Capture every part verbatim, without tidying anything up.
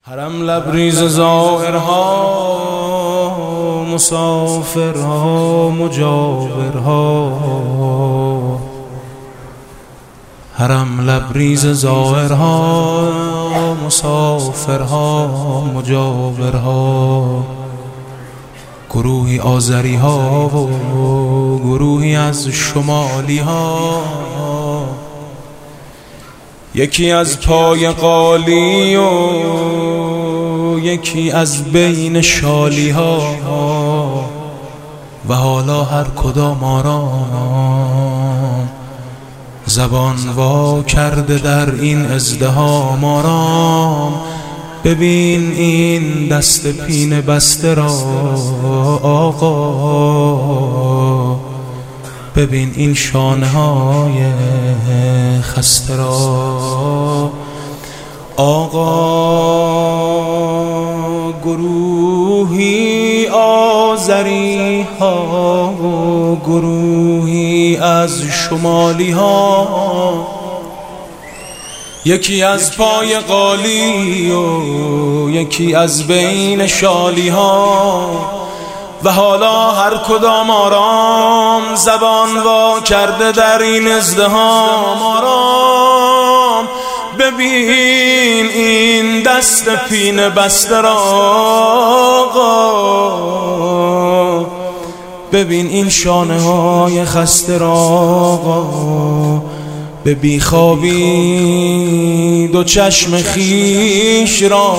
حرم لبریز زائرها، مسافرها، مجاورها. حرم لبریز زائرها، مسافرها، مجاورها. گروهی آذری ها و گروهی از شمالی ها، یکی از پای قالی و یکی از بین شالی ها. و حالا هر کدام آرام زبان وا کرده در این ازدحام. آرام ببین این دست پینه بسته را آقا، ببین این شانه های خسته را آقا. گروهی آذری ها و گروهی از شمالی ها، یکی از پای قالی و یکی از بین شالی ها. و حالا هر کدام آرام زبان وا کرده در این ازدحام. آرام ببین این دست پینه بسته را آقا، ببین این شانه های خسته را آقا. به بیخوابی دو چشم خیش را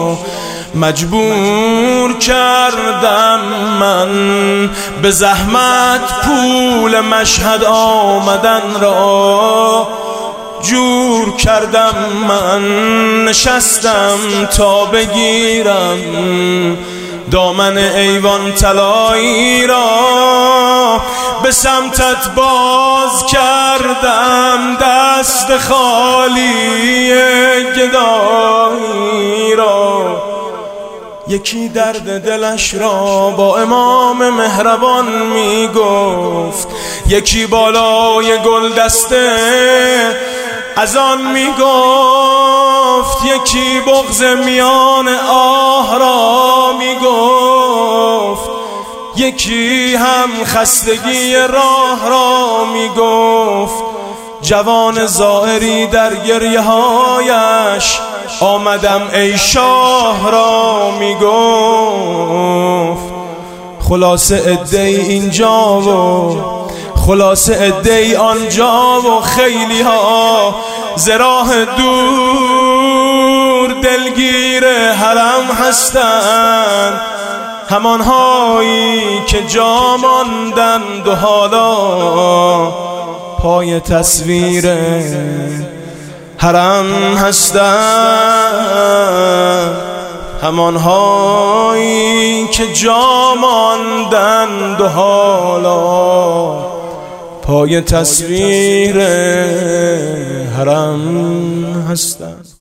مجبور کردم من، به زحمت پول مشهد آمدن را جور کردم من. نشستم تا بگیرم دامن ایوان طلایی را، به سمتت باز کردم دست خالی گدایی را. یکی درد دلش را با امام مهربان می گفت، یکی بالای گل دسته از آن می گفت، یکی بغض میان آه را می گفت، یکی هم خستگی راه را می گفت. جوان زائری در گریه هایش آمدم ای شاه را می گفت. خلاصه عده‌ای اینجا و خلاصه عده‌ای آنجا و خیلی ها ز راه دور دلگیر حرم هستند، همانهایی که جا ماندند و حالا پای تصویر حرم هستند، همانهایی که جا ماندند و حالا پای تصویر حرم هستند.